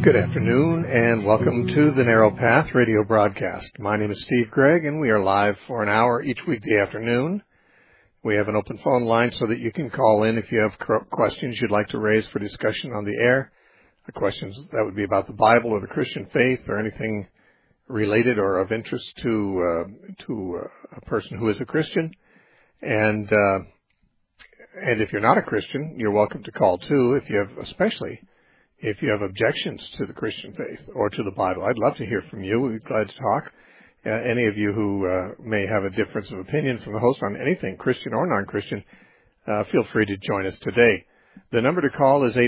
Good afternoon, and welcome to the Narrow Path radio broadcast. My name is Steve Gregg, and we are live for an hour each weekday afternoon. We have an open phone line so that you can call in if you have questions you'd like to raise for discussion on the air. Questions that would be about the Bible or the Christian faith or anything related or of interest to a person who is a Christian. And if you're not a Christian, you're welcome to call too, especially if you have objections to the Christian faith or to the Bible. I'd love to hear from you. We'd be glad to talk. Any of you who may have a difference of opinion from the host on anything, Christian or non-Christian, feel free to join us today. The number to call is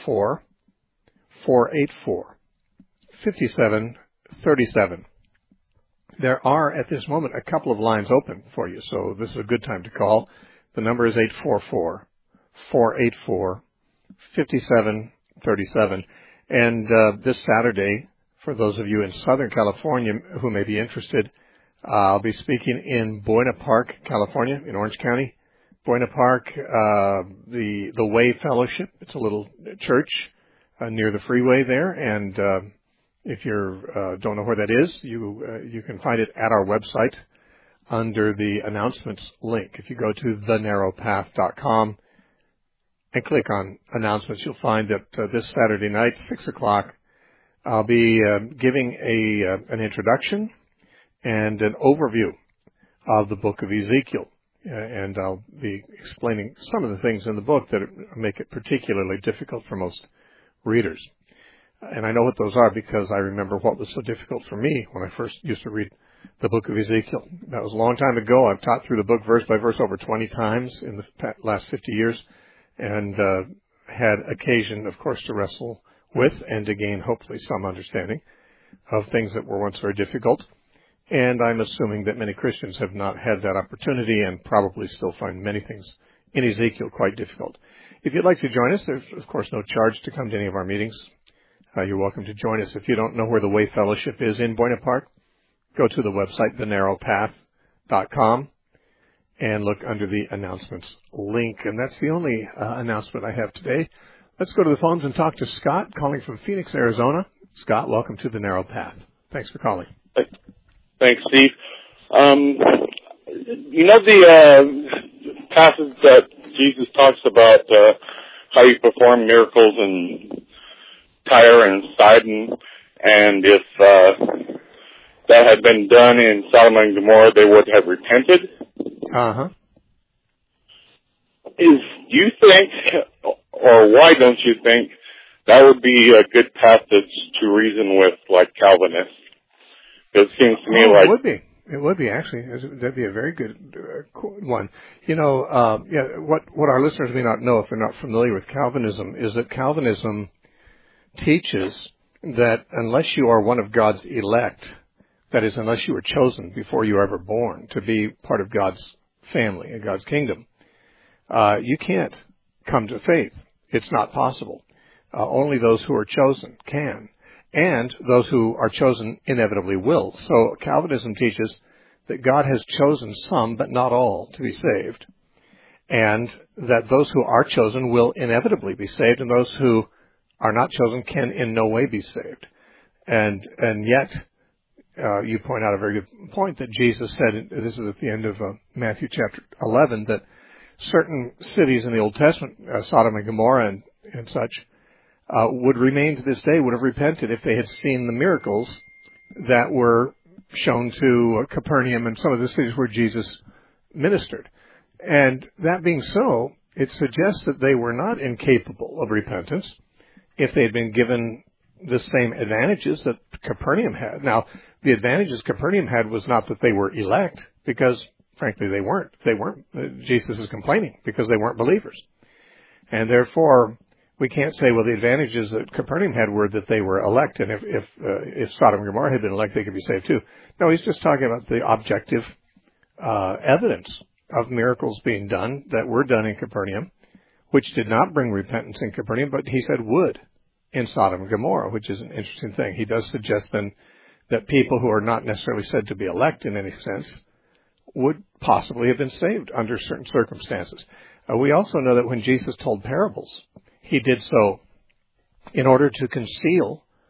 844-484-5737. There are, at this moment, a couple of lines open for you, so this is a good time to call. The number is 844-484-5737. And this Saturday, for those of you in Southern California who may be interested, I'll be speaking in Buena Park, California, in Orange County. Buena Park, the Way Fellowship. It's a little church near the freeway there, and if you don't know where that is, you can find it at our website under the announcements link. If you go to thenarrowpath.com and click on announcements, you'll find that this Saturday night, 6 o'clock, I'll be giving an introduction and an overview of the book of Ezekiel. And I'll be explaining some of the things in the book that make it particularly difficult for most readers. And I know what those are because I remember what was so difficult for me when I first used to read the book of Ezekiel. That was a long time ago. I've taught through the book verse by verse over 20 times in the last 50 years and had occasion, of course, to wrestle with and to gain, hopefully, some understanding of things that were once very difficult. And I'm assuming that many Christians have not had that opportunity and probably still find many things in Ezekiel quite difficult. If you'd like to join us, there's, of course, no charge to come to any of our meetings. You're welcome to join us. If you don't know where the Way Fellowship is in Buena Park, go to the website, thenarrowpath.com, and look under the announcements link. And that's the only announcement I have today. Let's go to the phones and talk to Scott, calling from Phoenix, Arizona. Scott, welcome to the Narrow Path. Thanks for calling. Thanks, Steve. The passage that Jesus talks about how you perform miracles in Tyre and Sidon, and if that had been done in Sodom and Gomorrah, they would have repented. Uh-huh. Do you think, or why don't you think, that would be a good passage to reason with, like Calvinists? It seems to me like... It would be, actually. That'd be a very good one. What our listeners may not know if they're not familiar with Calvinism is that Calvinism teaches that unless you are one of God's elect, that is, unless you were chosen before you were ever born to be part of God's family and God's kingdom, you can't come to faith. It's not possible. Only those who are chosen can. And those who are chosen inevitably will. So Calvinism teaches that God has chosen some, but not all, to be saved. And that those who are chosen will inevitably be saved, and those who are not chosen can in no way be saved. And yet, you point out a very good point that Jesus said, this is at the end of Matthew chapter 11, that certain cities in the Old Testament, Sodom and Gomorrah and such, would remain to this day, would have repented if they had seen the miracles that were shown to Capernaum and some of the cities where Jesus ministered. And that being so, it suggests that they were not incapable of repentance if they had been given the same advantages that Capernaum had. Now, the advantages Capernaum had was not that they were elect, because, frankly, they weren't. Jesus is complaining because they weren't believers. And therefore, we can't say, well, the advantages that Capernaum had were that they were elect, and if Sodom and Gomorrah had been elect, they could be saved too. No, he's just talking about the objective evidence of miracles being done that were done in Capernaum, which did not bring repentance in Capernaum, but he said would in Sodom and Gomorrah, which is an interesting thing. He does suggest then that people who are not necessarily said to be elect in any sense would possibly have been saved under certain circumstances. We also know that when Jesus told parables, he did so in order to conceal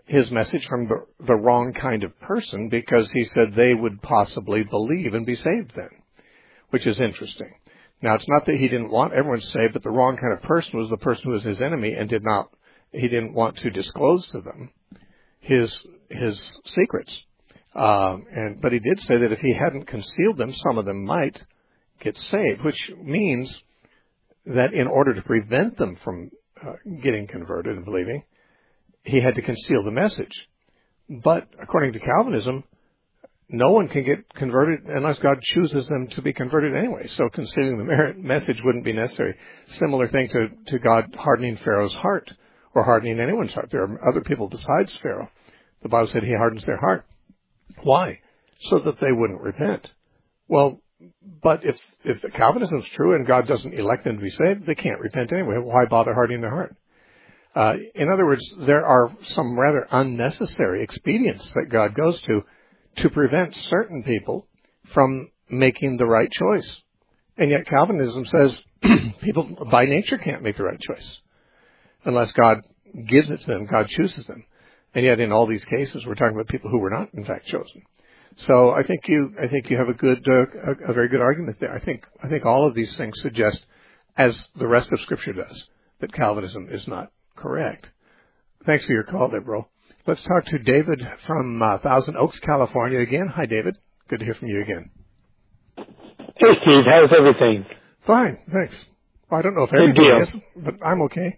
his message from the wrong kind of person, because he said they would possibly believe and be saved then, which is interesting. Now, it's not that he didn't want everyone saved, but the wrong kind of person was the person who was his enemy and he didn't want to disclose to them his secrets. But he did say that if he hadn't concealed them, some of them might get saved, which means that in order to prevent them from getting converted and believing, he had to conceal the message. But according to Calvinism, no one can get converted unless God chooses them to be converted anyway. So concealing the message wouldn't be necessary. Similar thing to God hardening Pharaoh's heart, or hardening anyone's heart. There are other people besides Pharaoh. The Bible said he hardens their heart. Why? So that they wouldn't repent. Well, but if the Calvinism is true and God doesn't elect them to be saved, they can't repent anyway. Why bother hardening their heart? In other words, there are some rather unnecessary expedients that God goes to prevent certain people from making the right choice. And yet Calvinism says people by nature can't make the right choice unless God gives it to them, God chooses them. And yet in all these cases, we're talking about people who were not, in fact, chosen. So I think you have a very good argument there. I think all of these things suggest, as the rest of Scripture does, that Calvinism is not correct. Thanks for your call, Deborah. Let's talk to David from Thousand Oaks, California again. Hi, David. Good to hear from you again. Hey, Steve. How's everything? Fine, thanks. Well, I don't know if everybody is, but I'm okay.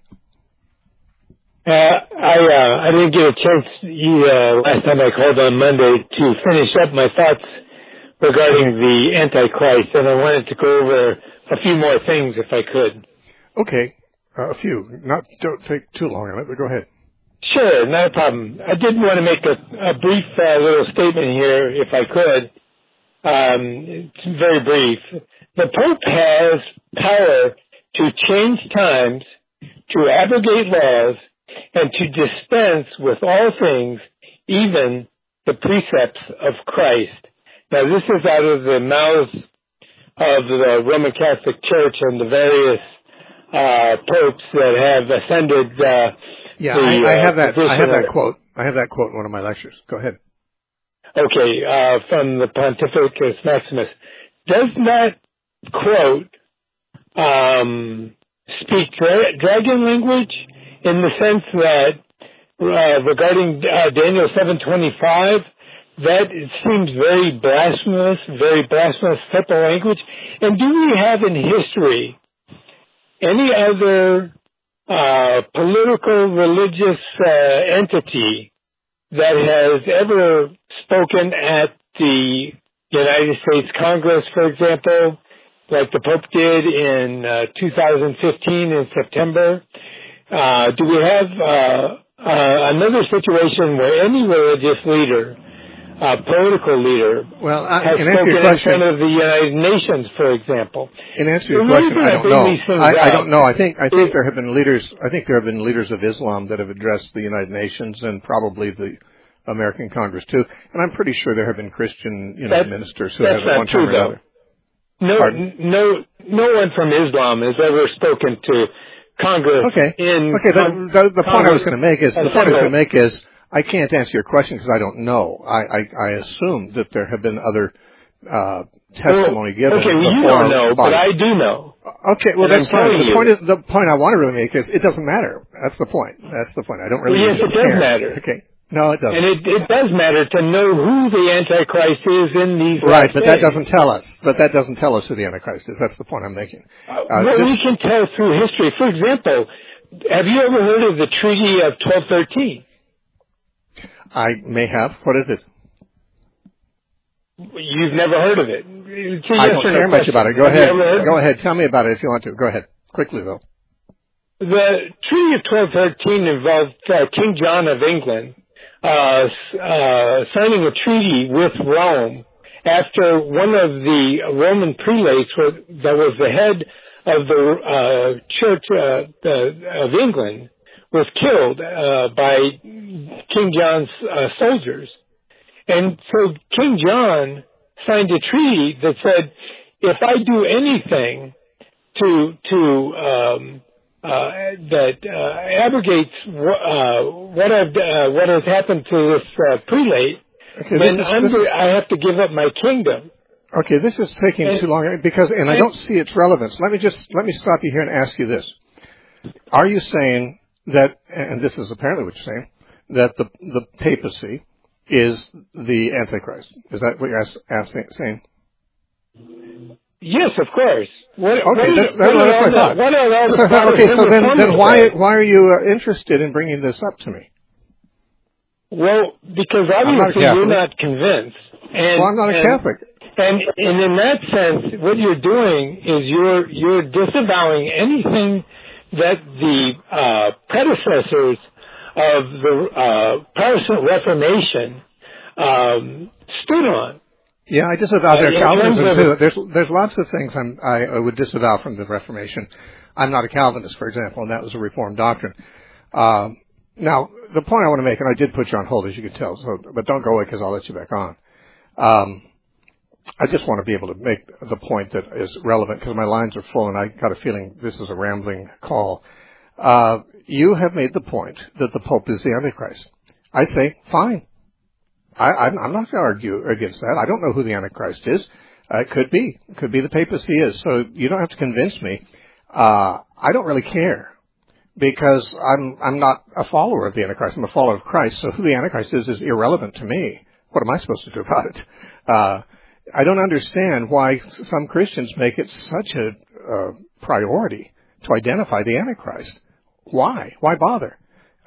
I didn't get a chance last time I called on Monday to finish up my thoughts regarding the Antichrist, and I wanted to go over a few more things if I could. Okay, a few. Don't take too long on it, but go ahead. Sure, not a problem. I did want to make a brief little statement here, if I could. It's very brief. The Pope has power to change times, to abrogate laws, and to dispense with all things, even the precepts of Christ. Now, this is out of the mouths of the Roman Catholic Church and the various popes that have ascended. I have that quote. I have that quote in one of my lectures. Go ahead. Okay, from the Pontificus Maximus. Does that quote speak dragon language, in the sense that regarding Daniel 7:25, that it seems very blasphemous type of language? And do we have in history any other political, religious entity that has ever spoken at the United States Congress, for example, like the Pope did in 2015 in September? Do we have another situation where any religious leader, political leader, has spoken in front of the United Nations, for example? In answer to your question, I don't know. I don't know. I think there have been leaders. I think there have been leaders of Islam that have addressed the United Nations, and probably the American Congress too. And I'm pretty sure there have been Christian, ministers who have at one time or another. No one from Islam has ever spoken to Congress. The point I was going to make is I can't answer your question because I don't know. I assume that there have been other testimony given. Okay, well, you don't know, but I do know. Okay, well, that's fine. The point I want to really make is it doesn't matter. That's the point. I don't really. Well, yes, it does matter. Okay. No, it doesn't. And it does matter to know who the Antichrist is in these right, but that doesn't tell us. But that doesn't tell us who the Antichrist is. That's the point I'm making. We can tell through history. For example, have you ever heard of the Treaty of 1213? I may have. What is it? You've never heard of it. I don't care much about it. Go ahead. Go ahead. Tell me about it if you want to. Go ahead. Quickly, though. The Treaty of 1213 involved King John of England signing a treaty with Rome after one of the Roman prelates that was the head of the Church of England was killed by King John's soldiers. And so King John signed a treaty that said, if I do anything to abrogates what has happened to this prelate, okay, then I have to give up my kingdom. Okay, this is taking too long and I don't see its relevance. Let me stop you here and ask you this. Are you saying that, and this is apparently what you're saying, that the papacy is the Antichrist? Is that what you're saying? Yes, of course. That's what I thought. Okay, so then why are you interested in bringing this up to me? Well, because obviously you're not convinced. I'm not a Catholic. And in that sense, what you're doing is you're disavowing anything that the predecessors of the Protestant Reformation stood on. Yeah, I disavow their Calvinism too. There's lots of things I would disavow from the Reformation. I'm not a Calvinist, for example, and that was a Reformed doctrine. Now, the point I want to make, and I did put you on hold, as you can tell, but don't go away because I'll let you back on. I just want to be able to make the point that is relevant because my lines are full and I got a feeling this is a rambling call. You have made the point that the Pope is the Antichrist. I say, fine. I'm not going to argue against that. I don't know who the Antichrist is. It could be the papacy is. So you don't have to convince me. I don't really care because I'm not a follower of the Antichrist. I'm a follower of Christ. So who the Antichrist is irrelevant to me. What am I supposed to do about it? I don't understand why some Christians make it such a priority to identify the Antichrist. Why? Why bother?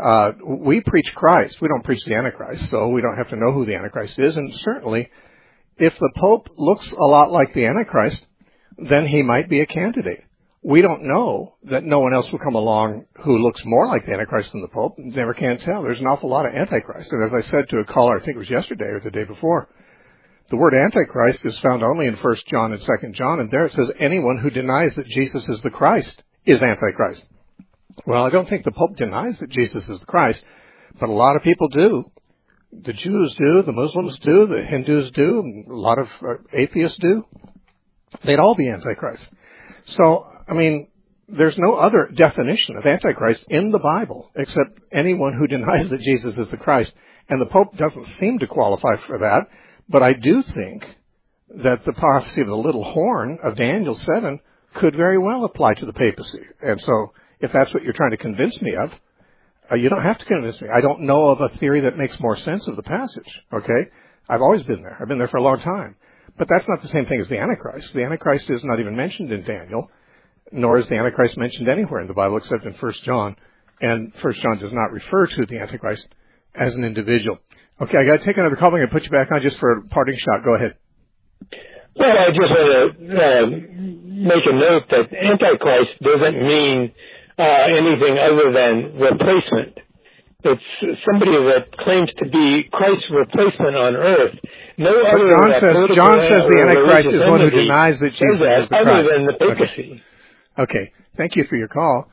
We preach Christ. We don't preach the Antichrist, so we don't have to know who the Antichrist is. And certainly, if the Pope looks a lot like the Antichrist, then he might be a candidate. We don't know that no one else will come along who looks more like the Antichrist than the Pope. Never can tell. There's an awful lot of Antichrist. And as I said to a caller, I think it was yesterday or the day before, the word Antichrist is found only in 1 John and 2 John, and there it says anyone who denies that Jesus is the Christ is Antichrist. Well, I don't think the Pope denies that Jesus is the Christ, but a lot of people do. The Jews do, the Muslims do, the Hindus do, and a lot of atheists do. They'd all be Antichrist. So, I mean, there's no other definition of Antichrist in the Bible except anyone who denies that Jesus is the Christ. And the Pope doesn't seem to qualify for that. But I do think that the prophecy of the little horn of Daniel 7 could very well apply to the papacy. And so if that's what you're trying to convince me of, you don't have to convince me. I don't know of a theory that makes more sense of the passage, okay? I've always been there. I've been there for a long time. But that's not the same thing as the Antichrist. The Antichrist is not even mentioned in Daniel, nor is the Antichrist mentioned anywhere in the Bible except in 1 John. And 1 John does not refer to the Antichrist as an individual. Okay, I got to take another call. I'm going to put you back on just for a parting shot. Go ahead. Well, I just want to make a note that Antichrist doesn't mean anything other than replacement. It's somebody that claims to be Christ's replacement on earth. No but other. John says the Antichrist is one who denies that Jesus is the Christ. Other than the papacy. Okay. Thank you for your call.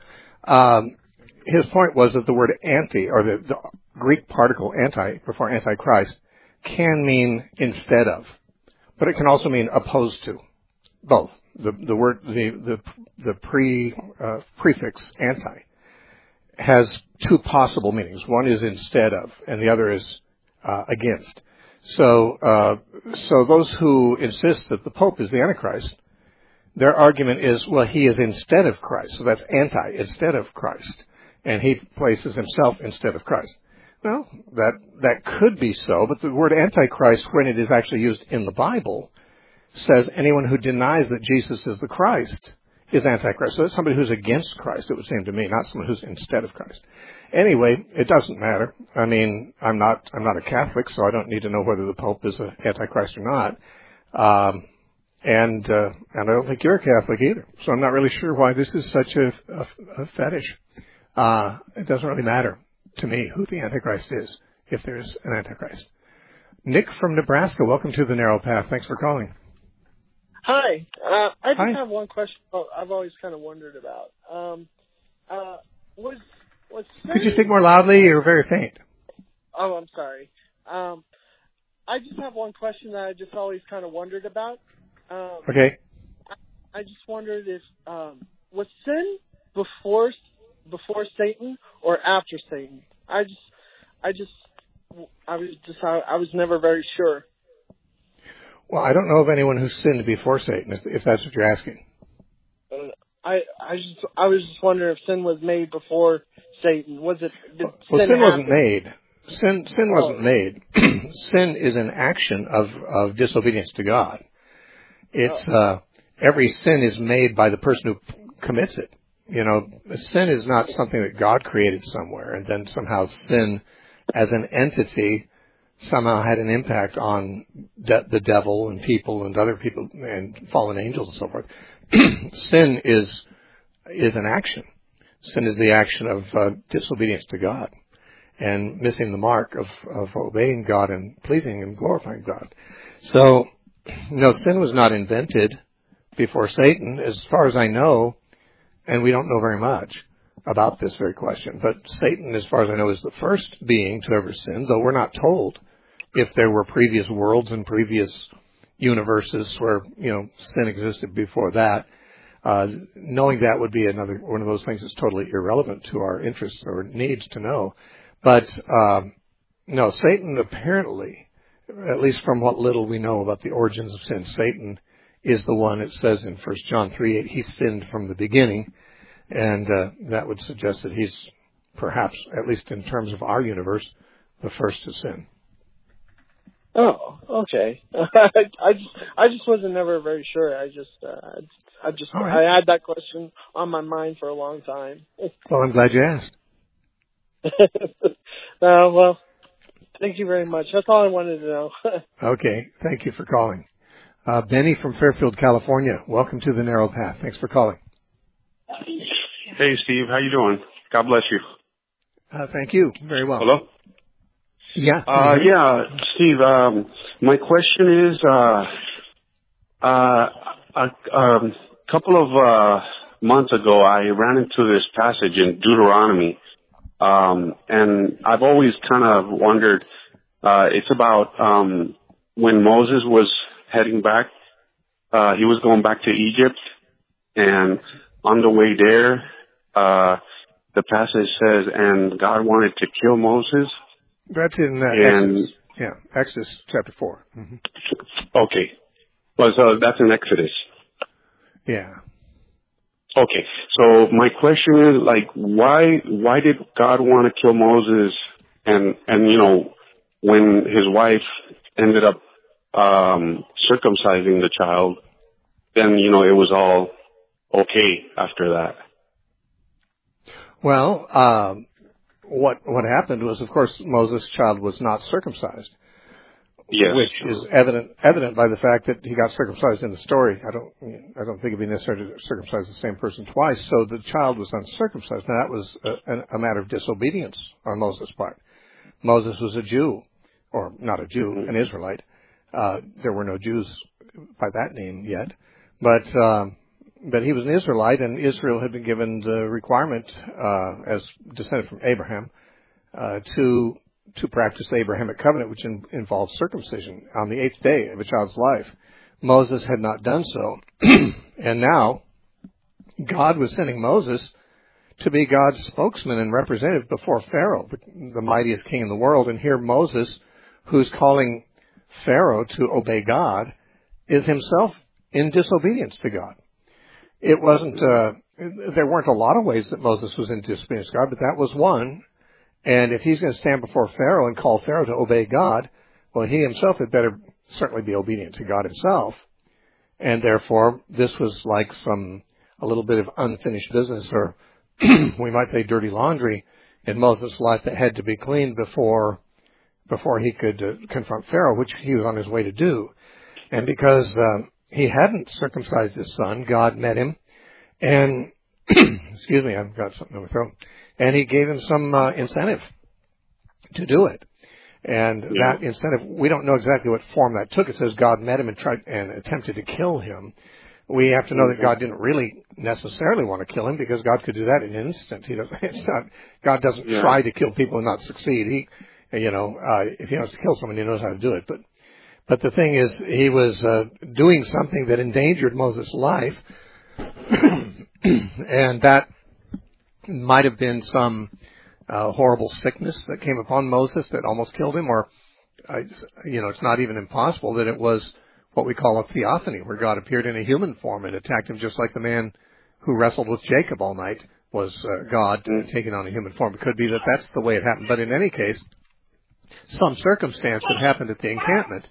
His point was that the word anti, or the Greek particle anti before Antichrist, can mean instead of, but it can also mean opposed to. Both. The word the prefix anti has two possible meanings. One is instead of, and the other is against. So those who insist that the Pope is the Antichrist, their argument is, well, he is instead of Christ. So that's anti, instead of Christ. And he places himself instead of Christ. Well, that could be so, but the word Antichrist, when it is actually used in the Bible, says anyone who denies that Jesus is the Christ is Antichrist. So it's somebody who's against Christ, it would seem to me, not someone who's instead of Christ. Anyway, it doesn't matter. I mean, I'm not a Catholic, so I don't need to know whether the Pope is an Antichrist or not. And I don't think you're a Catholic either. So I'm not really sure why this is such a fetish. It doesn't really matter to me who the Antichrist is, if there's an Antichrist. Nick from Nebraska, welcome to the Narrow Path. Thanks for calling. Hi. I just have one question I've always kind of wondered about. Could you speak more loudly? You're very faint. Oh, I'm sorry. I just have one question that I just always kind of wondered about. Okay. I just wondered if was sin before before Satan or after Satan? I was never very sure. Well, I don't know of anyone who sinned before Satan, if that's what you're asking. I was just wondering if sin was made before Satan. Was it? Well, sin wasn't made. Sin wasn't made. Sin is an action of disobedience to God. It's every sin is made by the person who commits it. You know, sin is not something that God created somewhere, and then somehow sin as an entity somehow had an impact on the devil and people and other people and fallen angels and so forth. Sin is an action. Sin is the action of disobedience to God and missing the mark of obeying God and pleasing and glorifying God. So, no, sin was not invented before Satan, as far as I know, and we don't know very much about this very question. But Satan, as far as I know, is the first being to ever sin, though we're not told if there were previous worlds and previous universes where, you know, sin existed before that. Knowing that would be another one of those things that's totally irrelevant to our interests or needs to know. But no, Satan apparently, at least from what little we know about the origins of sin, Satan is the one, it says in 1 John 3:8, he sinned from the beginning, and that would suggest that he's perhaps, at least in terms of our universe, the first to sin. Oh, okay. I just wasn't never very sure. I had that question on my mind for a long time. Well, I'm glad you asked. Well, thank you very much. That's all I wanted to know. Okay, thank you for calling. Benny from Fairfield, California. Welcome to the Narrow Path. Thanks for calling. Hey, Steve. How you doing? God bless you. Thank you. Very well. Hello? Yeah. Yeah, Steve, my question is, a couple of months ago, I ran into this passage in Deuteronomy, and I've always kind of wondered, it's about when Moses was heading back, he was going back to Egypt, and on the way there, the passage says, and God wanted to kill Moses. That's in Exodus. Yeah, Exodus chapter 4. Mm-hmm. Okay. Well, so that's in Exodus. Yeah. Okay. So my question is, like, why did God want to kill Moses? And you know, when his wife ended up circumcising the child, then, you know, it was all okay after that. Well, what happened was, of course, Moses' child was not circumcised. Yes. Which is evident by the fact that he got circumcised in the story. I don't think it'd be necessary to circumcise the same person twice. So the child was uncircumcised. Now that was a matter of disobedience on Moses' part. Moses was a Jew, or not a Jew, an Israelite. There were no Jews by that name yet, but he was an Israelite, and Israel had been given the requirement, as descended from Abraham, to practice the Abrahamic covenant, which involves circumcision on the 8th day of a child's life. Moses had not done so. And now, God was sending Moses to be God's spokesman and representative before Pharaoh, the mightiest king in the world. And here Moses, who's calling Pharaoh to obey God, is himself in disobedience to God. It wasn't, there weren't a lot of ways that Moses was in disobedience to God, but that was one. And if he's going to stand before Pharaoh and call Pharaoh to obey God, well, he himself had better certainly be obedient to God himself. And therefore, this was like a little bit of unfinished business, or we might say dirty laundry in Moses' life that had to be cleaned before he could confront Pharaoh, which he was on his way to do. And because he hadn't circumcised his son, God met him, and excuse me, I've got something in my throat. And he gave him some incentive to do it. And that incentive, we don't know exactly what form that took. It says God met him and tried and attempted to kill him. We have to know that God didn't really necessarily want to kill him, because God could do that in an instant. God doesn't try to kill people and not succeed. If he wants to kill someone, he knows how to do it. But the thing is, he was doing something that endangered Moses' life, and that might have been some horrible sickness that came upon Moses that almost killed him, or it's not even impossible that it was what we call a theophany, where God appeared in a human form and attacked him, just like the man who wrestled with Jacob all night was God taking on a human form. It could be that that's the way it happened. But in any case, some circumstance that happened at the encampment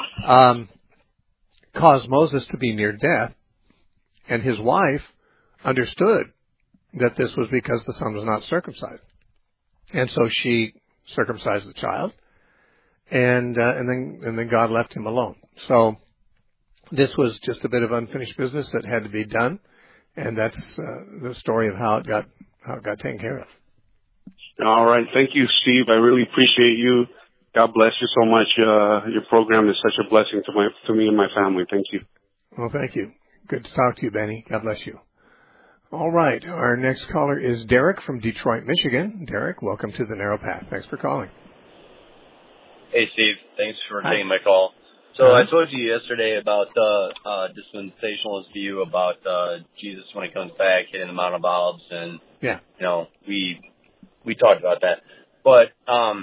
caused Moses to be near death, and his wife understood that this was because the son was not circumcised. And so she circumcised the child, and then God left him alone. So this was just a bit of unfinished business that had to be done, and that's the story of how it got taken care of. All right, thank you, Steve. I really appreciate you. God bless you so much. Your program is such a blessing to me and my family. Thank you. Well, thank you. Good to talk to you, Benny. God bless you. All right, our next caller is Derek from Detroit, Michigan. Derek, welcome to the Narrow Path. Thanks for calling. Hey, Steve. Thanks for taking my call. So I told you yesterday about the dispensationalist view about Jesus when he comes back hitting the Mount of Olives, and we talked about that. But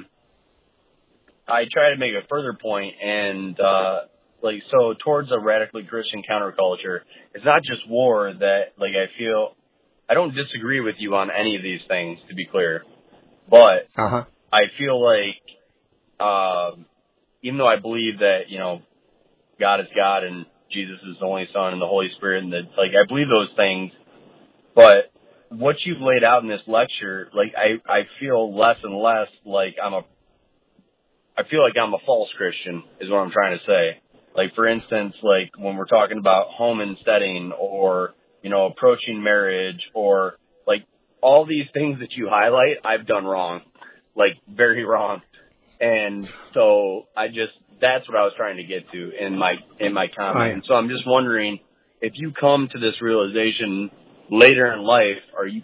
I try to make a further point, and so towards a radically Christian counterculture, it's not just war that I don't disagree with you on any of these things, to be clear, but I feel like even though I believe that, God is God and Jesus is the only Son and the Holy Spirit, and that, I believe those things, but what you've laid out in this lecture, I feel less and less like I feel like I'm a false Christian, is what I'm trying to say. For instance, when we're talking about home insteading, or, approaching marriage, or, all these things that you highlight, I've done wrong, very wrong. And so that's what I was trying to get to in my comment. And so I'm just wondering, if you come to this realization later in life, are you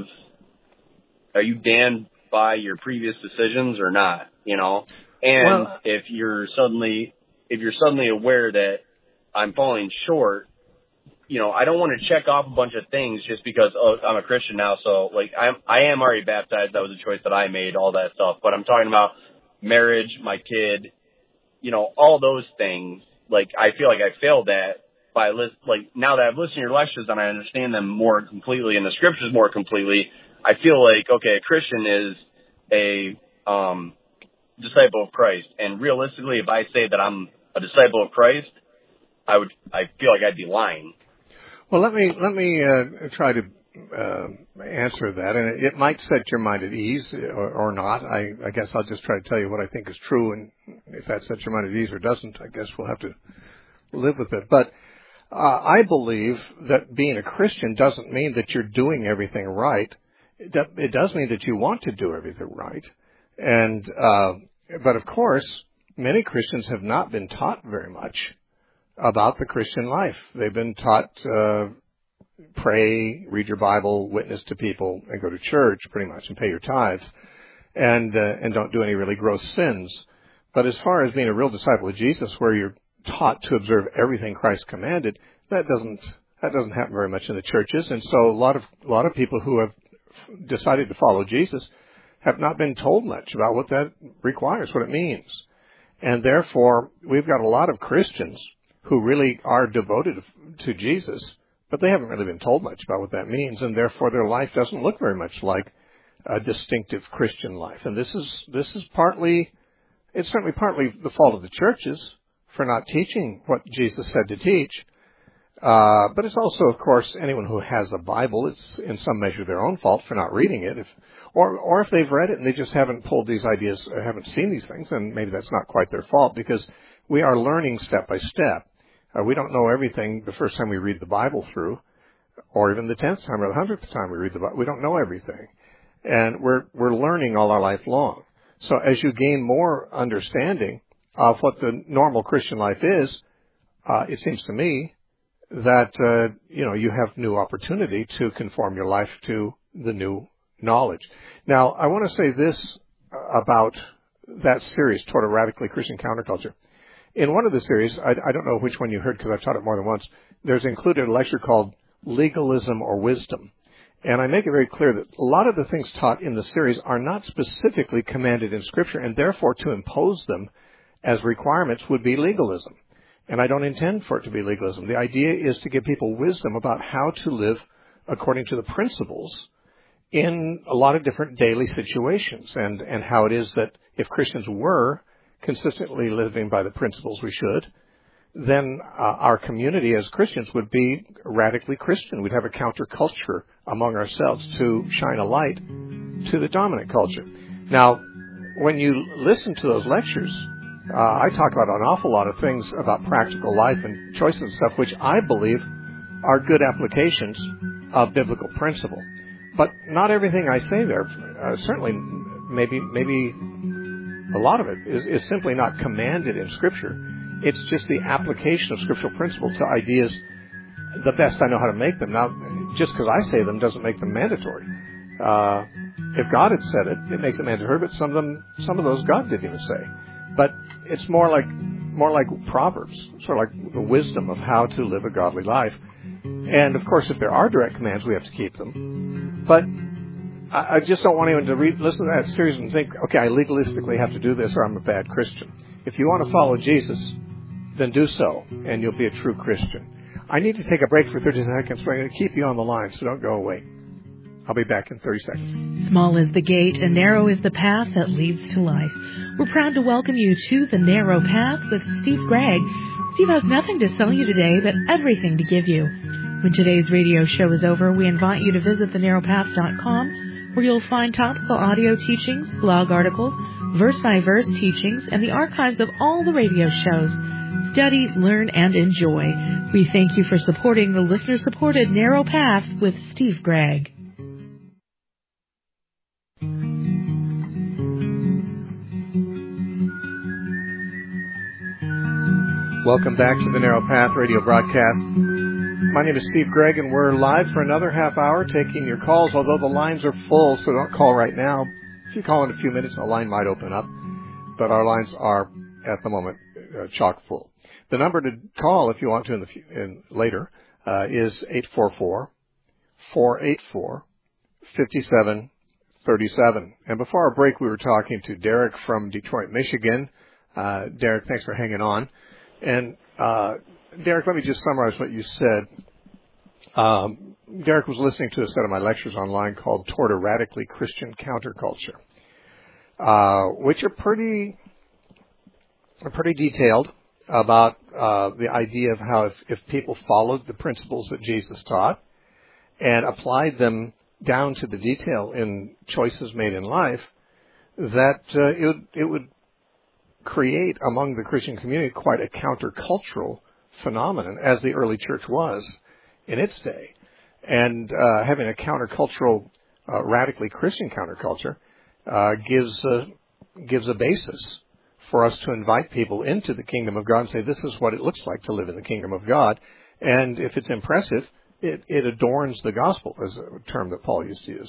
damned by your previous decisions or not, And if you're suddenly aware that I'm falling short, I don't want to check off a bunch of things just because, I'm a Christian now. So I am already baptized. That was a choice that I made, all that stuff. But I'm talking about marriage, my kid, all those things. I feel like I failed that by now that I've listened to your lectures and I understand them more completely and the scriptures more completely, I feel like, okay, a Christian is a, disciple of Christ. And realistically, if I say that I'm a disciple of Christ, I feel like I'd be lying. Well, let me try to answer that, and it might set your mind at ease or not. I guess I'll just try to tell you what I think is true, and if that sets your mind at ease or doesn't, I guess we'll have to live with it. But I believe that being a Christian doesn't mean that you're doing everything right. It does mean that you want to do everything right. And but of course, many Christians have not been taught very much about the Christian life. They've been taught pray, read your Bible, witness to people, and go to church pretty much, and pay your tithes, and don't do any really gross sins. But as far as being a real disciple of Jesus, where you're taught to observe everything Christ commanded, that doesn't happen very much in the churches. And so a lot of people who have decided to follow Jesus have not been told much about what that requires, what it means. And therefore, we've got a lot of Christians who really are devoted to Jesus, but they haven't really been told much about what that means, and therefore their life doesn't look very much like a distinctive Christian life. And this is it's certainly partly the fault of the churches for not teaching what Jesus said to teach, but it's also, of course, anyone who has a Bible, it's in some measure their own fault for not reading it, or if they've read it and they just haven't pulled these ideas, or haven't seen these things, then maybe that's not quite their fault, because we are learning step by step. We don't know everything the first time we read the Bible through, or even the 10th time or the 100th time we read the Bible. We don't know everything. And we're learning all our life long. So as you gain more understanding of what the normal Christian life is, it seems to me that, you have new opportunity to conform your life to the new knowledge. Now, I want to say this about that series, Toward a Radically Christian Counterculture. In one of the series, I don't know which one you heard because I've taught it more than once, there's included a lecture called Legalism or Wisdom. And I make it very clear that a lot of the things taught in the series are not specifically commanded in Scripture, and therefore to impose them as requirements would be legalism. And I don't intend for it to be legalism. The idea is to give people wisdom about how to live according to the principles in a lot of different daily situations, and how it is that if Christians were consistently living by the principles we should, then our community as Christians would be radically Christian. We'd have a counterculture among ourselves to shine a light to the dominant culture. Now, when you listen to those lectures, I talk about an awful lot of things about practical life and choices and stuff, which I believe are good applications of biblical principle. But not everything I say there, certainly maybe a lot of it is simply not commanded in Scripture. It's just the application of scriptural principle to ideas the best I know how to make them. Now, just because I say them doesn't make them mandatory. If God had said it, it makes it mandatory, but some of those God didn't even say. But it's more like Proverbs, sort of like the wisdom of how to live a godly life. And of course, if there are direct commands, we have to keep them. But I just don't want anyone to listen to that series and think, okay, I legalistically have to do this or I'm a bad Christian. If you want to follow Jesus, then do so, and you'll be a true Christian. I need to take a break for 30 seconds, so I'm going to keep you on the line, so don't go away. I'll be back in 30 seconds. Small is the gate, and narrow is the path that leads to life. We're proud to welcome you to The Narrow Path with Steve Gregg. Steve has nothing to sell you today, but everything to give you. When today's radio show is over, we invite you to visit thenarrowpath.com, where you'll find topical audio teachings, blog articles, verse-by-verse teachings, and the archives of all the radio shows. Study, learn, and enjoy. We thank you for supporting the listener-supported Narrow Path with Steve Gregg. Welcome back to the Narrow Path radio broadcast. My name is Steve Gregg, and we're live for another half hour taking your calls, although the lines are full, so don't call right now. If you call in a few minutes, a line might open up, but our lines are, at the moment, chock full. The number to call, if you want to later, is 844-484-5737. And before our break, we were talking to Derek from Detroit, Michigan. Derek, thanks for hanging on. And Derek, let me just summarize what you said. Derek was listening to a set of my lectures online called Toward a Radically Christian Counterculture, which are pretty detailed about the idea of how if people followed the principles that Jesus taught and applied them down to the detail in choices made in life, that it would create among the Christian community quite a countercultural phenomenon, as the early church was in its day. And having a countercultural, radically Christian counterculture gives a basis for us to invite people into the kingdom of God and say, this is what it looks like to live in the kingdom of God. And if it's impressive, it adorns the gospel, is a term that Paul used to use.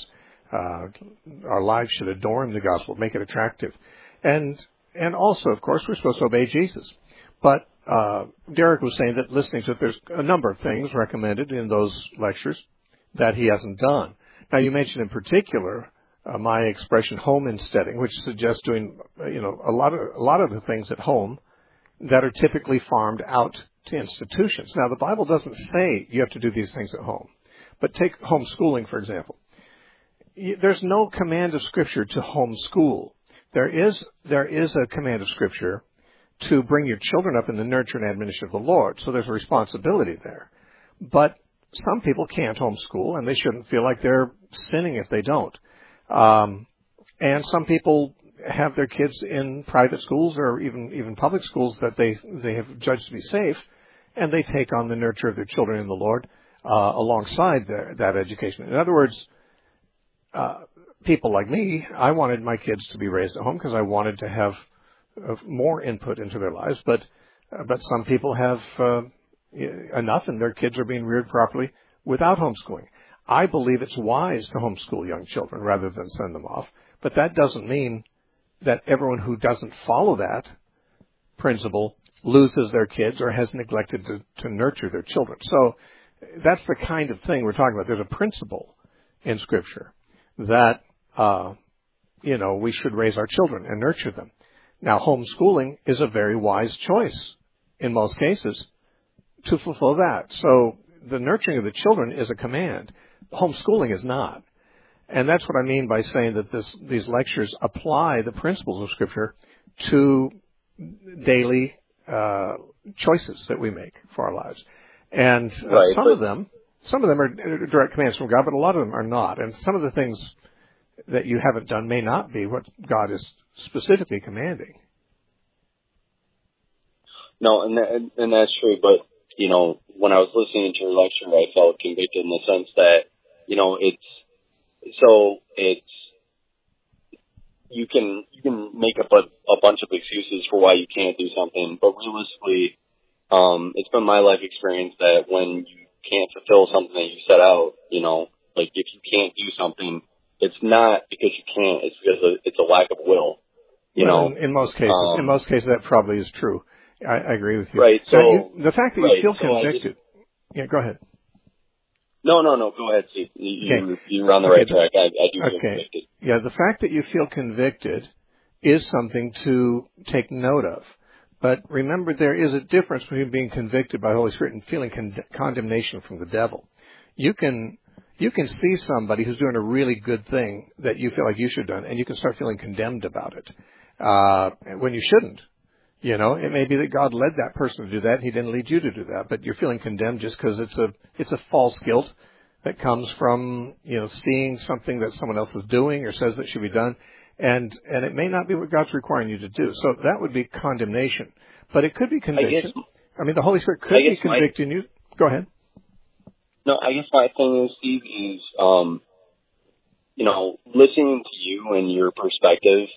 Our lives should adorn the gospel, make it attractive. And also, of course, we're supposed to obey Jesus. But Derek was saying that listening to it, there's a number of things recommended in those lectures that he hasn't done. Now, you mentioned in particular my expression homesteading, which suggests doing a lot of the things at home that are typically farmed out to institutions. Now, the Bible doesn't say you have to do these things at home, but take homeschooling, for example. There's no command of Scripture to homeschool. There is a command of Scripture to bring your children up in the nurture and admonition of the Lord. So there's a responsibility there. But some people can't homeschool, and they shouldn't feel like they're sinning if they don't. And some people have their kids in private schools or even public schools that they have judged to be safe, and they take on the nurture of their children in the Lord alongside that education. In other words, people like me, I wanted my kids to be raised at home because I wanted to have more input into their lives, but some people have enough, and their kids are being reared properly without homeschooling. I believe it's wise to homeschool young children rather than send them off, but that doesn't mean that everyone who doesn't follow that principle loses their kids or has neglected to nurture their children. So that's the kind of thing we're talking about. There's a principle in Scripture that, we should raise our children and nurture them. Now, homeschooling is a very wise choice in most cases to fulfill that. So the nurturing of the children is a command. Homeschooling is not. And that's what I mean by saying that these lectures apply the principles of Scripture to daily choices that we make for our lives. And some of them are direct commands from God, but a lot of them are not. And some of the things that you haven't done may not be what God is specifically commanding. No, and that's true. But when I was listening to your lecture, I felt convicted in the sense that you can make up a bunch of excuses for why you can't do something, but realistically, it's been my life experience that when you can't fulfill something that you set out, like if you can't do something, it's not because you can't, it's because it's a lack of will. In most cases, that probably is true. I agree with you. Right. So the fact that you feel convicted. Go ahead. No. Go ahead, Steve. You're on the right track. I do feel convicted. Yeah, the fact that you feel convicted is something to take note of. But remember, there is a difference between being convicted by the Holy Spirit and feeling condemnation from the devil. You can see somebody who's doing a really good thing that you feel like you should have done, and you can start feeling condemned about it when you shouldn't. It may be that God led that person to do that, and He didn't lead you to do that, but you're feeling condemned just because it's a false guilt that comes from seeing something that someone else is doing or says that should be done, and it may not be what God's requiring you to do. So that would be condemnation, but it could be conviction. The Holy Spirit could be convicting you. Go ahead. No, I guess my thing is, Steve, is listening to you and your perspective.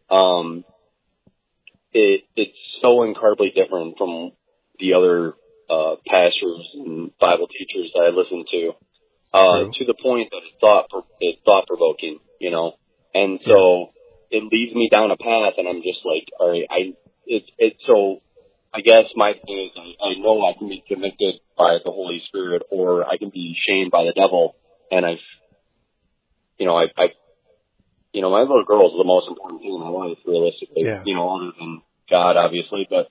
It's so incredibly different from the other pastors and Bible teachers that I listen to the point that it's thought provoking, and so it leads me down a path, and I'm just like, all right, so I guess my thing is I know I can be convicted by the Holy Spirit, or I can be shamed by the devil, and my little girl is the most important thing in my life, realistically, other than God, obviously, but,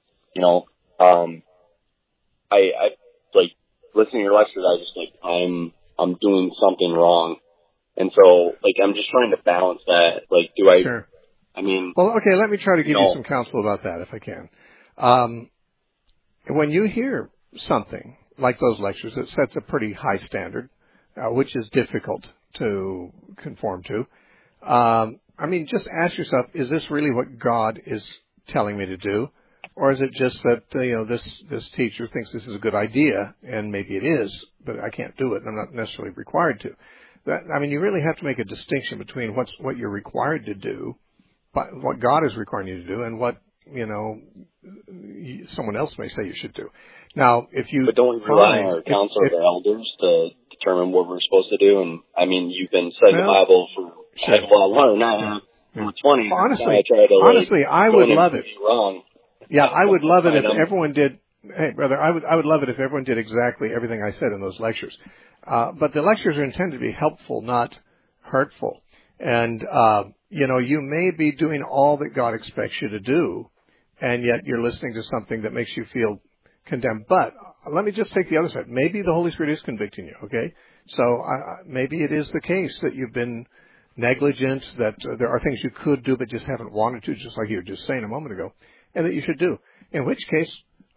I like, listening to your lectures, I just, like, I'm doing something wrong, and so, like, I'm just trying to balance that, like, do I, Sure. Well, okay, let me try to give you some counsel about that, if I can. When you hear something like those lectures that sets a pretty high standard, which is difficult to conform to, just ask yourself, is this really what God is telling me to do? Or is it just that, this teacher thinks this is a good idea, and maybe it is, but I can't do it, and I'm not necessarily required to. You really have to make a distinction between what you're required to do, what God is requiring you to do, and what, someone else may say you should do. Now, But don't we rely on our council of elders to determine what we're supposed to do? And, you've been studying the Bible for a heck of a lot longer than I have. For 20. Honestly, I would love it. Wrong. Yeah, I would love it if everyone did. Hey, brother, I would love it if everyone did exactly everything I said in those lectures. But the lectures are intended to be helpful, not hurtful. And, you may be doing all that God expects you to do, and yet you're listening to something that makes you feel condemned. But let me just take the other side. Maybe the Holy Spirit is convicting you, okay? So maybe it is the case that you've been negligent, that there are things you could do but just haven't wanted to, just like you were just saying a moment ago, and that you should do. In which case,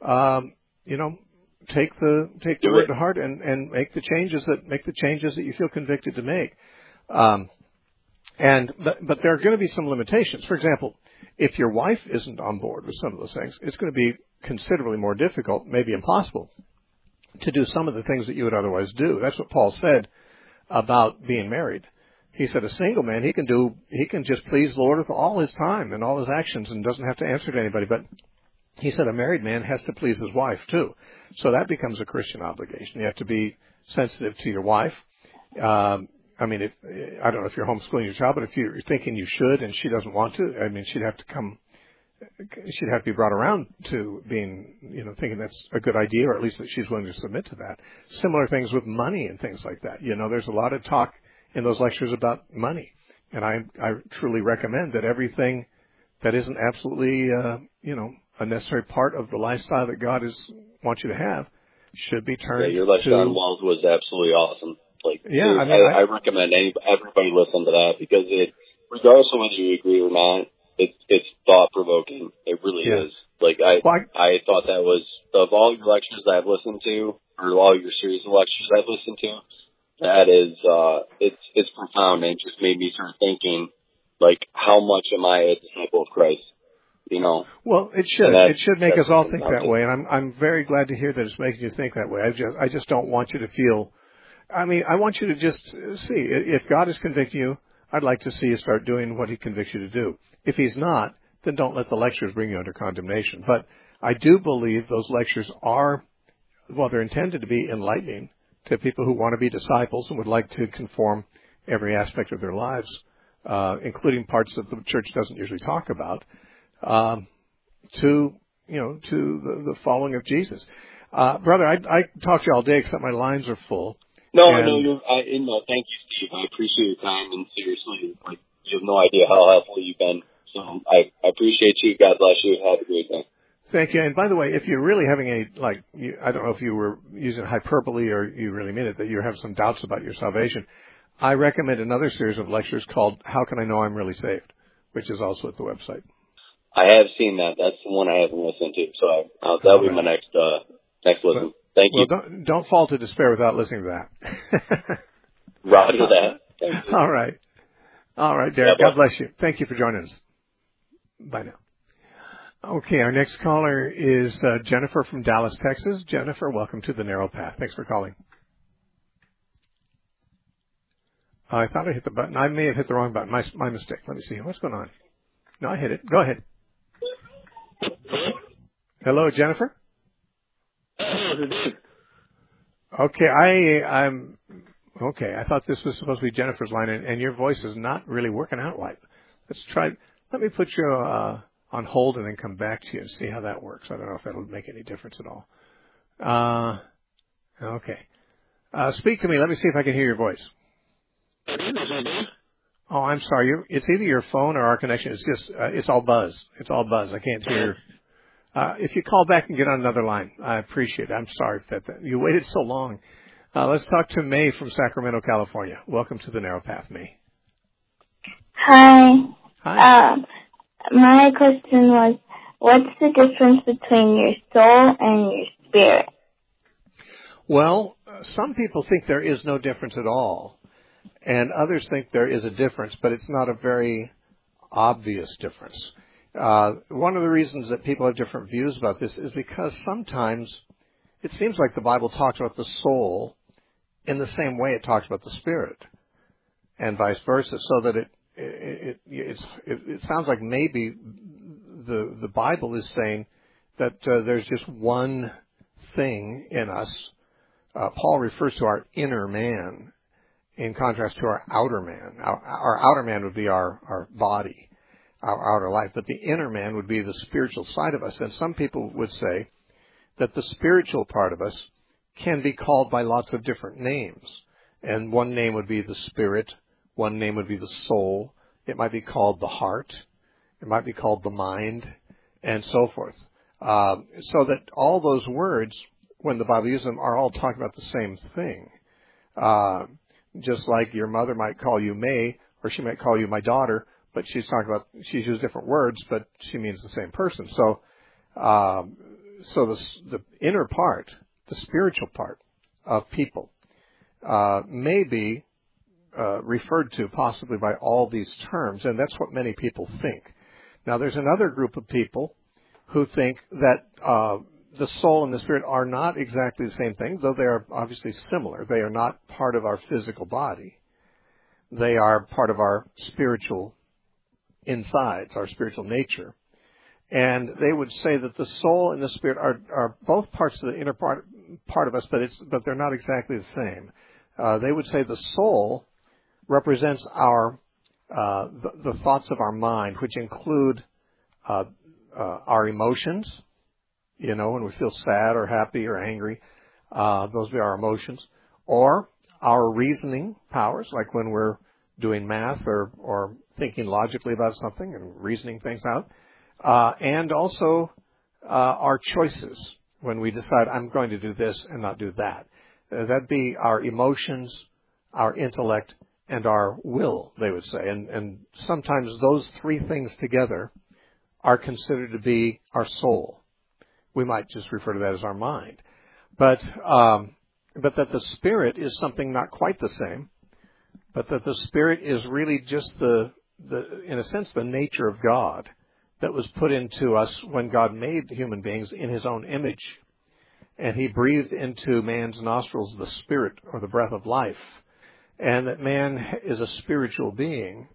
take the word to heart and make the changes that you feel convicted to make. But there are going to be some limitations. For example, if your wife isn't on board with some of those things, it's going to be considerably more difficult, maybe impossible, to do some of the things that you would otherwise do. That's what Paul said about being married. He said a single man, he can just please the Lord with all his time and all his actions and doesn't have to answer to anybody. But he said a married man has to please his wife too. So that becomes a Christian obligation. You have to be sensitive to your wife. I don't know if you're homeschooling your child, but if you're thinking you should and she doesn't want to, she'd have to be brought around to being, thinking that's a good idea, or at least that she's willing to submit to that. Similar things with money and things like that. There's a lot of talk in those lectures about money. And I truly recommend that everything that isn't absolutely, a necessary part of the lifestyle that God wants you to have should be turned your lecture on wealth was absolutely awesome. I recommend everybody listen to that, because regardless of whether you agree or not, it's thought provoking. It really is. I thought that was, of all your lectures I've listened to, or all your series of lectures I've listened to, that is, it's profound, and it just made me start thinking, how much am I a disciple of Christ? Well, it should. It should make us all think that way, and I'm very glad to hear that it's making you think that way. I just don't want you to feel. I want you to just see, if God is convicting you, I'd like to see you start doing what He convicts you to do. If He's not, then don't let the lectures bring you under condemnation. But I do believe those lectures are, they're intended to be enlightening to people who want to be disciples and would like to conform every aspect of their lives, including parts that the church doesn't usually talk about, to the following of Jesus. Brother, I talk to you all day except my lines are full. No, thank you, Steve. I appreciate your time, and seriously, you have no idea how helpful you've been. So I appreciate you. God bless you. Have a great day. Thank you. And by the way, if you're really having I don't know if you were using hyperbole or you really mean it, that you have some doubts about your salvation, I recommend another series of lectures called How Can I Know I'm Really Saved, which is also at the website. I have seen that. That's the one I haven't listened to. So that'll be my next listen. Thank you. Well, don't fall to despair without listening to that. Roger that. Thank you. All right, Derek. God bless you. Thank you for joining us. Bye now. Okay, our next caller is Jennifer from Dallas, Texas. Jennifer, welcome to the Narrow Path. Thanks for calling. I thought I hit the button. I may have hit the wrong button. My mistake. Let me see. What's going on? No, I hit it. Go ahead. Hello, Jennifer? Okay, I'm okay. I thought this was supposed to be Jennifer's line, and your voice is not really working out right. Let's try. Let me put you on hold and then come back to you and see how that works. I don't know if that'll make any difference at all. Okay. Speak to me. Let me see if I can hear your voice. Oh, I'm sorry. It's either your phone or our connection. It's just it's all buzz. It's all buzz. I can't hear. If you call back and get on another line, I appreciate it. I'm sorry that you waited so long. Let's talk to May from Sacramento, California. Welcome to the Narrow Path, May. Hi. Hi. My question was, what's the difference between your soul and your spirit? Well, some people think there is no difference at all, and others think there is a difference, but it's not a very obvious difference. One of the reasons that people have different views about this is because sometimes it seems like the Bible talks about the soul in the same way it talks about the spirit, and vice versa, so that it sounds like maybe the Bible is saying that there's just one thing in us. Paul refers to our inner man in contrast to our outer man. Our outer man would be our body, our outer life, but the inner man would be the spiritual side of us. And some people would say that the spiritual part of us can be called by lots of different names. And one name would be the spirit. One name would be the soul. It might be called the heart. It might be called the mind, and so forth. So that all those words, when the Bible uses them, are all talking about the same thing. Just like your mother might call you May, or she might call you my daughter, but she's used different words, but she means the same person. So, the inner part, the spiritual part of people, may be referred to possibly by all these terms, and that's what many people think. Now, there's another group of people who think that the soul and the spirit are not exactly the same thing, though they are obviously similar. They are not part of our physical body. They are part of our spiritual insides, our spiritual nature. And they would say that the soul and the spirit are both parts of the inner part of us, but they're not exactly the same. They would say the soul represents the thoughts of our mind, which include our emotions. You know, when we feel sad or happy or angry, those are our emotions. Or our reasoning powers, like when we're doing math or thinking logically about something and reasoning things out, and also our choices when we decide I'm going to do this and not do that. That'd be our emotions, our intellect, and our will, they would say. And sometimes those three things together are considered to be our soul. We might just refer to that as our mind. But that the spirit is something not quite the same, but that the spirit is really just in a sense, the nature of God that was put into us when God made human beings in his own image. And he breathed into man's nostrils the spirit or the breath of life. And that man is a spiritual being.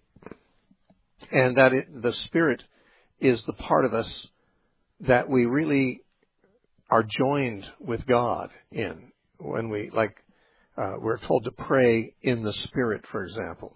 And that the spirit is the part of us that we really are joined with God in. When we're told to pray in the spirit, for example,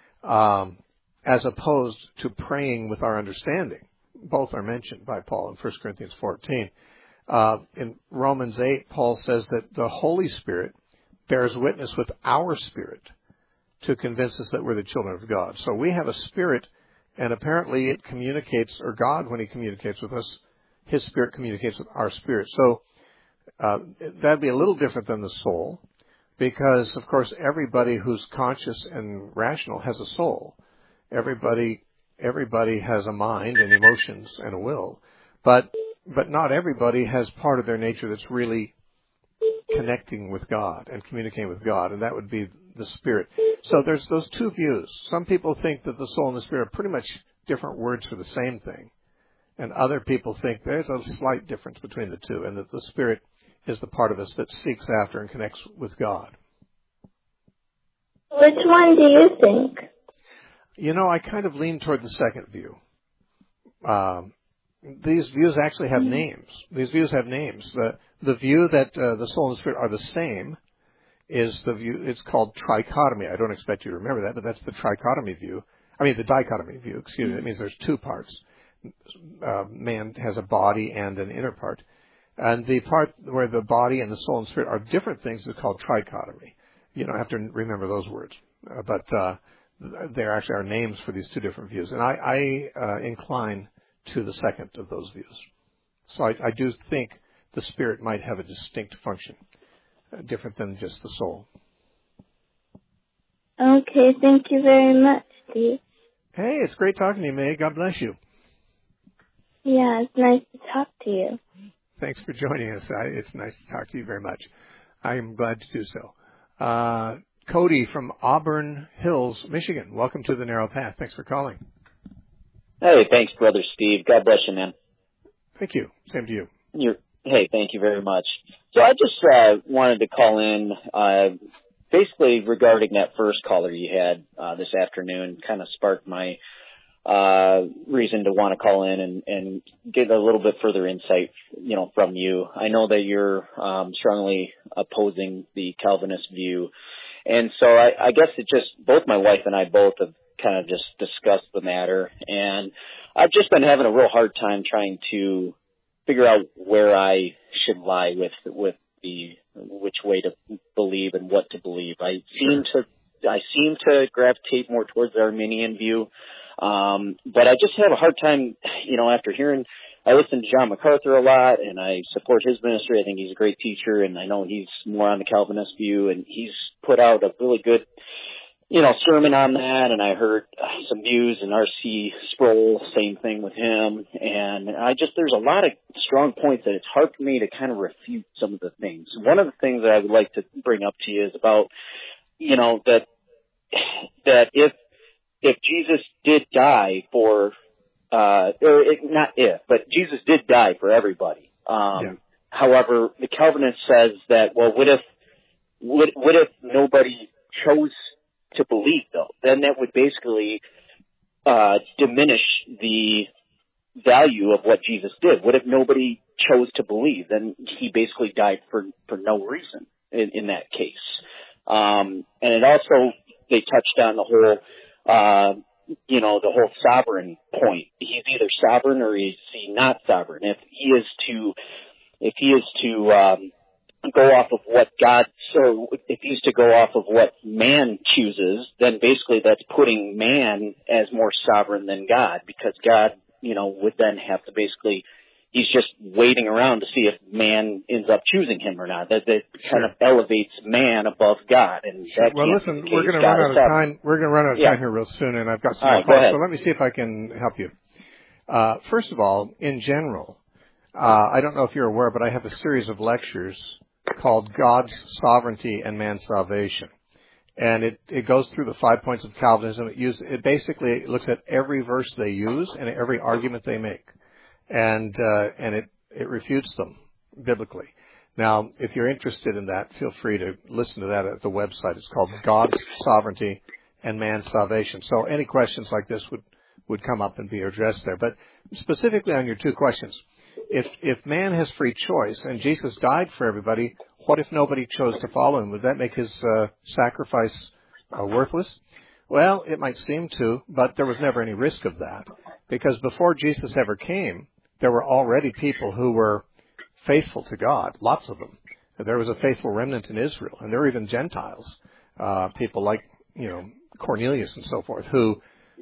as opposed to praying with our understanding. Both are mentioned by Paul in 1 Corinthians 14. In Romans 8, Paul says that the Holy Spirit bears witness with our spirit to convince us that we're the children of God. So we have a spirit, and apparently it communicates, or God, when he communicates with us, his spirit communicates with our spirit. So that'd be a little different than the soul, because, of course, everybody who's conscious and rational has a soul. Everybody has a mind and emotions and a will, but not everybody has part of their nature that's really connecting with God and communicating with God, and that would be the spirit. So there's those two views. Some people think that the soul and the spirit are pretty much different words for the same thing, and other people think there's a slight difference between the two, and that the spirit is the part of us that seeks after and connects with God. Which one do you think? I kind of lean toward the second view. These views actually have names. These views have names. The view that the soul and the spirit are the same is the view. It's called trichotomy. I don't expect you to remember that, but that's the trichotomy view. The dichotomy view. Excuse me. It means there's two parts. Man has a body and an inner part, and the part where the body and the soul and spirit are different things is called trichotomy. You don't have to remember those words, but there actually are names for these two different views, and I incline to the second of those views. So I do think the spirit might have a distinct function, different than just the soul. Okay, thank you very much, Steve. Hey, it's great talking to you, May. God bless you. Yeah, it's nice to talk to you. Thanks for joining us. It's nice to talk to you very much. I am glad to do so. Cody from Auburn Hills, Michigan. Welcome to the Narrow Path. Thanks for calling. Hey, thanks, Brother Steve. God bless you, man. Thank you. Same to you. Hey, thank you very much. So I just wanted to call in basically regarding that first caller you had this afternoon. Kind of sparked my reason to want to call in and get a little bit further insight, from you. I know that you're strongly opposing the Calvinist view. And so I guess both my wife and I both have kind of just discussed the matter. And I've just been having a real hard time trying to figure out where I should lie with which way to believe and what to believe. I seem to gravitate more towards the Arminian view. But I just have a hard time, after I listen to John MacArthur a lot, and I support his ministry. I think he's a great teacher, and I know he's more on the Calvinist view, and he's put out a really good, sermon on that, and I heard some views, and R.C. Sproul, same thing with him, and there's a lot of strong points that it's hard for me to kind of refute some of the things. One of the things that I would like to bring up to you is about, that if Jesus did die for, Jesus did die for everybody. However, the Calvinist says that, well, what if nobody chose to believe, though? Then that would basically diminish the value of what Jesus did. What if nobody chose to believe? Then he basically died for no reason in that case. And it also, they touched on the whole, the whole sovereign point. He's either sovereign or is he not sovereign. If he is to go off of what God, so if he's to go off of what man chooses, then basically that's putting man as more sovereign than God, because God, would then have to basically, he's just waiting around to see if man ends up choosing him or not. That kind of elevates man above God. And that well, listen, we're going to run out of time. We're going to run out of time here real soon, and I've got some more calls, so let me see if I can help you. First of all, in general, I don't know if you're aware, but I have a series of lectures called God's Sovereignty and Man's Salvation. And it goes through the 5 points of Calvinism. It basically looks at every verse they use and every argument they make. And it refutes them biblically. Now, if you're interested in that, feel free to listen to that at the website. It's called God's Sovereignty and Man's Salvation. So any questions like this would come up and be addressed there. But specifically on your two questions, if man has free choice and Jesus died for everybody, what if nobody chose to follow him? Would that make his sacrifice worthless? Well, it might seem to, but there was never any risk of that. Because before Jesus ever came, there were already people who were faithful to God, lots of them. There was a faithful remnant in Israel, and there were even Gentiles, people like, Cornelius and so forth, who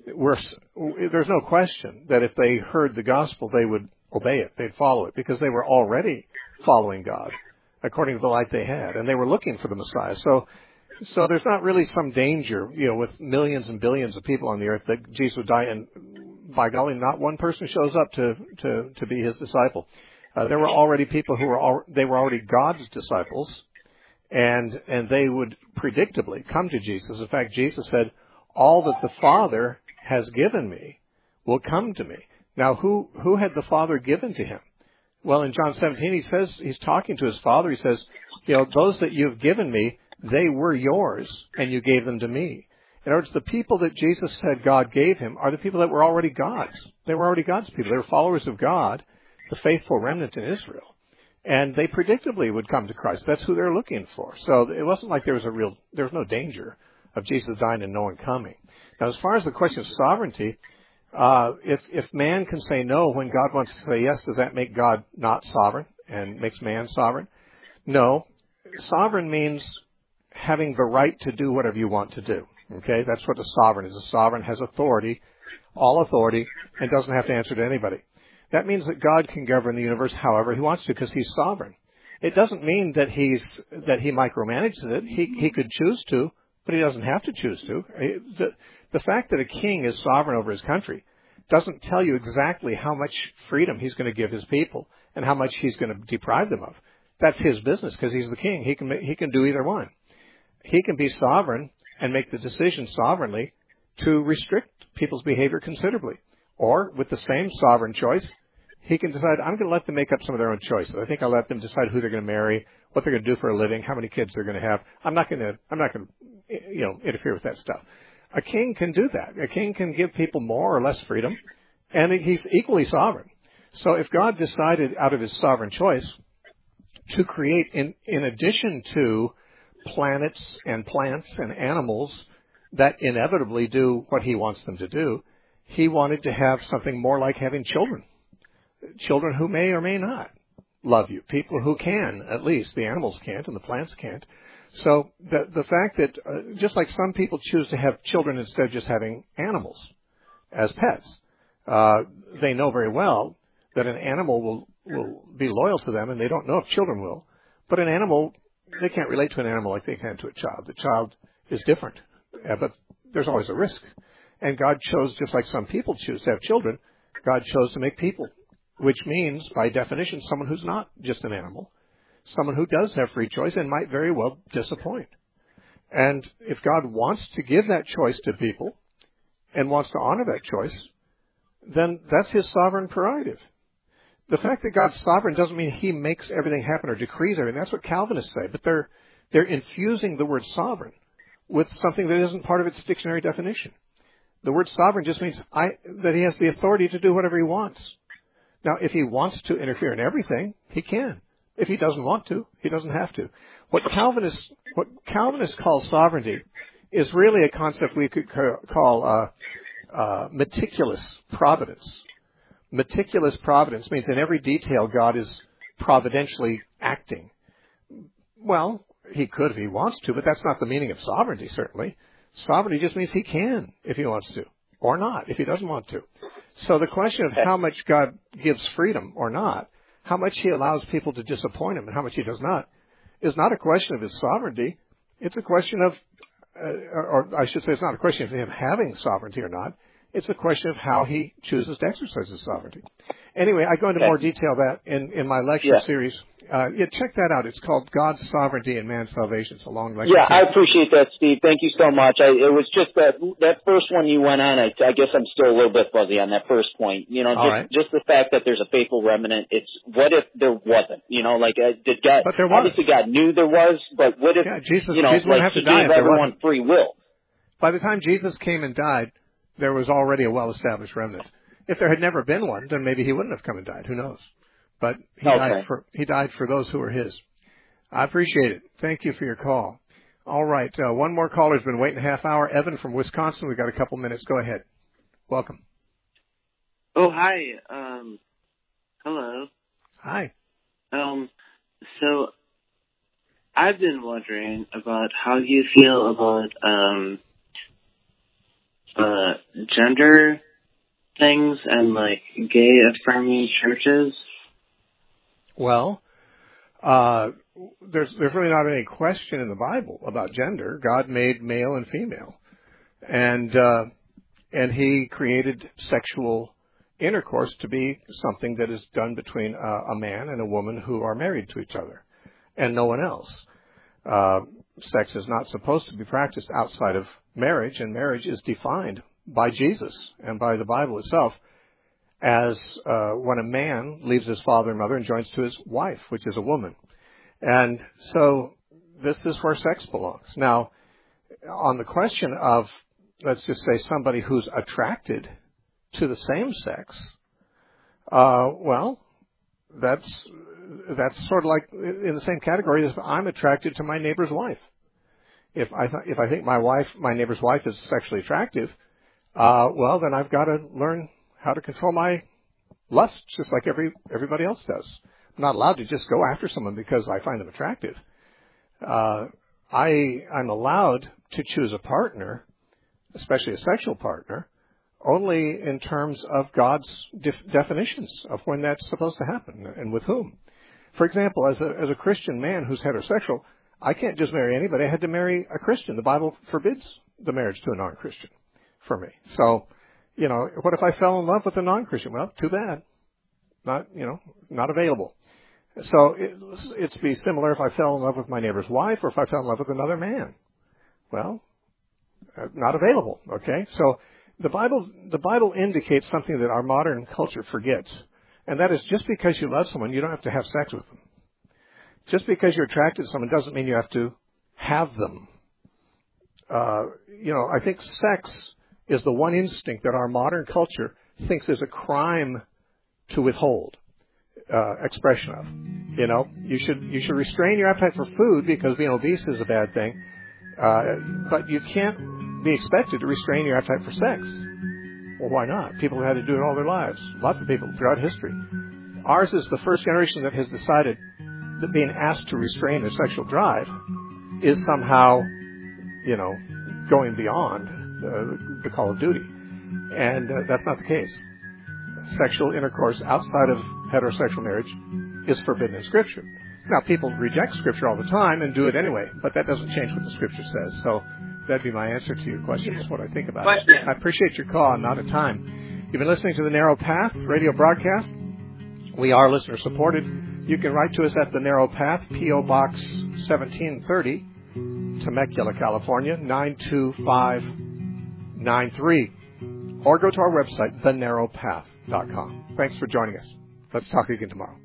there's no question that if they heard the gospel, they would obey it, they'd follow it, because they were already following God according to the light they had, and they were looking for the Messiah. So there's not really some danger, with millions and billions of people on the earth that Jesus would die, and by golly, not one person shows up to be his disciple. There were already people they were already God's disciples, and they would predictably come to Jesus. In fact, Jesus said, "All that the Father has given me will come to me." Now, who had the Father given to him? Well, in John 17, he says, he's talking to his Father. He says, those that you've given me, they were yours, and you gave them to me. In other words, the people that Jesus said God gave him are the people that were already God's. They were already God's people. They were followers of God, the faithful remnant in Israel. And they predictably would come to Christ. That's who they're looking for. So it wasn't like there was no danger of Jesus dying and no one coming. Now, as far as the question of sovereignty, if man can say no when God wants to say yes, does that make God not sovereign and makes man sovereign? No. Sovereign means having the right to do whatever you want to do. Okay? That's what a sovereign is. A sovereign has authority, all authority, and doesn't have to answer to anybody. That means that God can govern the universe however he wants to because he's sovereign. It doesn't mean that he micromanages it. He could choose to, but he doesn't have to choose to. The fact that a king is sovereign over his country doesn't tell you exactly how much freedom he's going to give his people and how much he's going to deprive them of. That's his business because he's the king. He can do either one. He can be sovereign and make the decision sovereignly to restrict people's behavior considerably. Or, with the same sovereign choice, he can decide, I'm going to let them make up some of their own choices. I think I'll let them decide who they're going to marry, what they're going to do for a living, how many kids they're going to have. I'm not going to interfere with that stuff. A king can do that. A king can give people more or less freedom, and he's equally sovereign. So if God decided out of his sovereign choice to create, in addition to planets and plants and animals that inevitably do what he wants them to do, he wanted to have something more like having children. Children who may or may not love you. People who can, at least. The animals can't and the plants can't. So the fact that just like some people choose to have children instead of just having animals as pets, they know very well that an animal will be loyal to them, and they don't know if children will. But an animal, they can't relate to an animal like they can to a child. The child is different, but there's always a risk. And God chose, just like some people choose to have children, God chose to make people, which means, by definition, someone who's not just an animal. Someone who does have free choice and might very well disappoint. And if God wants to give that choice to people and wants to honor that choice, then that's his sovereign prerogative. The fact that God's sovereign doesn't mean he makes everything happen or decrees everything. That's what Calvinists say. But they're infusing the word sovereign with something that isn't part of its dictionary definition. The word sovereign just means that he has the authority to do whatever he wants. Now, if he wants to interfere in everything, he can. If he doesn't want to, he doesn't have to. What Calvinists call sovereignty is really a concept we could call meticulous providence. Meticulous providence means in every detail God is providentially acting. Well, he could if he wants to, but that's not the meaning of sovereignty, certainly. Sovereignty just means he can if he wants to, or not if he doesn't want to. So the question of how much God gives freedom or not, how much he allows people to disappoint him and how much he does not, is not a question of his sovereignty. It's a question of, or I should say it's not a question of him having sovereignty or not. It's a question of how he chooses to exercise his sovereignty. Anyway, I go into more detail that in my lecture series. Check that out. It's called God's Sovereignty and Man's Salvation. It's a long lecture. Yeah, I appreciate that, Steve. Thank you so much. It was just that first one you went on. I guess I'm still a little bit fuzzy on that first point. Just the fact that there's a faithful remnant. It's what if there wasn't? Did God? But there was. Obviously, God knew there was. But what if? Jesus wouldn't have to die if there wasn't. Free will. By the time Jesus came and died, there was already a well-established remnant. If there had never been one, then maybe he wouldn't have come and died. Who knows? But he died for those who were his. I appreciate it. Thank you for your call. All right. One more caller's been waiting a half hour. Evan from Wisconsin. We've got a couple minutes. Go ahead. Welcome. Oh, hi. Hello. Hi. So I've been wondering about how you feel about gender things and gay affirming churches. Well, there's really not any question in the Bible about gender. God made male and female, and He created sexual intercourse to be something that is done between a man and a woman who are married to each other, and no one else. Sex is not supposed to be practiced outside of marriage, and marriage is defined by Jesus and by the Bible itself as when a man leaves his father and mother and joins to his wife, which is a woman. And so this is where sex belongs. Now, on the question of, let's just say, somebody who's attracted to the same sex, well, that's sort of like in the same category as I'm attracted to my neighbor's wife. If I think my neighbor's wife is sexually attractive, well, then I've got to learn how to control my lust, just like everybody else does. I'm not allowed to just go after someone because I find them attractive. I'm allowed to choose a partner, especially a sexual partner, only in terms of God's definitions of when that's supposed to happen and with whom. For example, as a Christian man who's heterosexual, I can't just marry anybody. I had to marry a Christian. The Bible forbids the marriage to a non-Christian for me. So, what if I fell in love with a non-Christian? Well, too bad. Not available. So it'd be similar if I fell in love with my neighbor's wife or if I fell in love with another man. Well, not available. Okay. So the Bible indicates something that our modern culture forgets. And that is, just because you love someone, you don't have to have sex with them. Just because you're attracted to someone doesn't mean you have to have them. I think sex is the one instinct that our modern culture thinks is a crime to withhold expression of. You should restrain your appetite for food because being obese is a bad thing, but you can't be expected to restrain your appetite for sex. Well, why not? People have had to do it all their lives. Lots of people throughout history. Ours is the first generation that has decided that being asked to restrain their sexual drive is somehow, going beyond the call of duty. And that's not the case. Sexual intercourse outside of heterosexual marriage is forbidden in Scripture. Now, people reject Scripture all the time and do it anyway, but that doesn't change what the Scripture says. So that'd be my answer to your question, is what I think about it. I appreciate your call. I'm out of time. You've been listening to The Narrow Path radio broadcast. We are listener supported. You can write to us at The Narrow Path, P.O. Box 1730, Temecula, California, 92593. Or go to our website, thenarrowpath.com. Thanks for joining us. Let's talk again tomorrow.